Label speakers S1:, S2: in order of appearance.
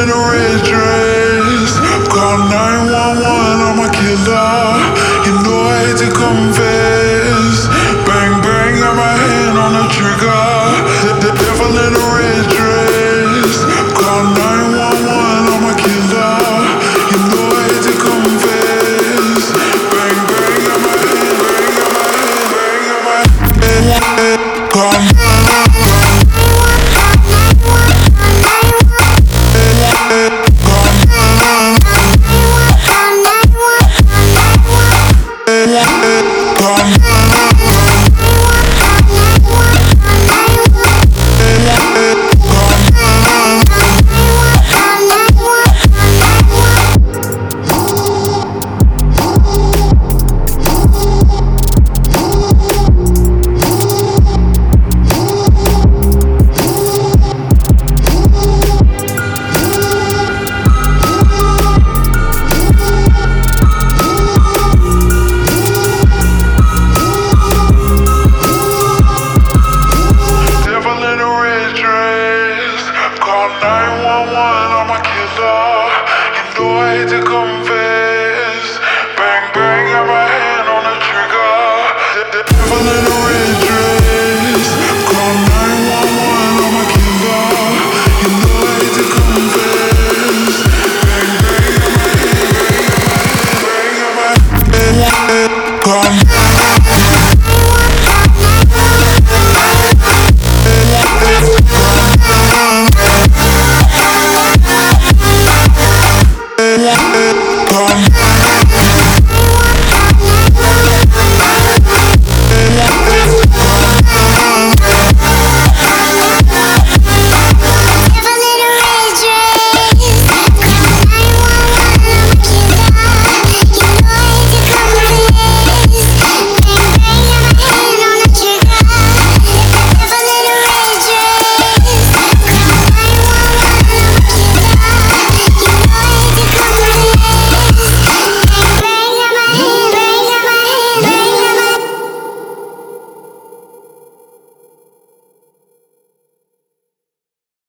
S1: in a red dress. Call 911, I'm a killer. You know I hate to confess. Bang, bang, got my hand on the trigger. The devil in a red dress. Call 911, I'm a killer. You know I hate to confess. Bang, bang, got my hand, bang, got my hand, bang, got my hand. Call Call 911, I'm a killer. You know I hate to come